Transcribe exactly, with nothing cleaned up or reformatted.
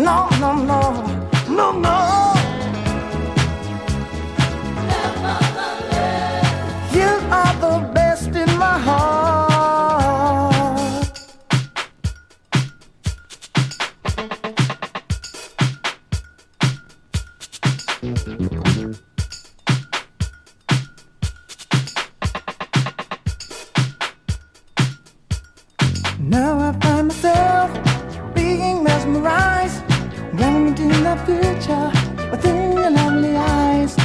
no, no, no, no, no. You are the best in my heart. Now I find myself being mesmerized, running into the future within your lovely eyes.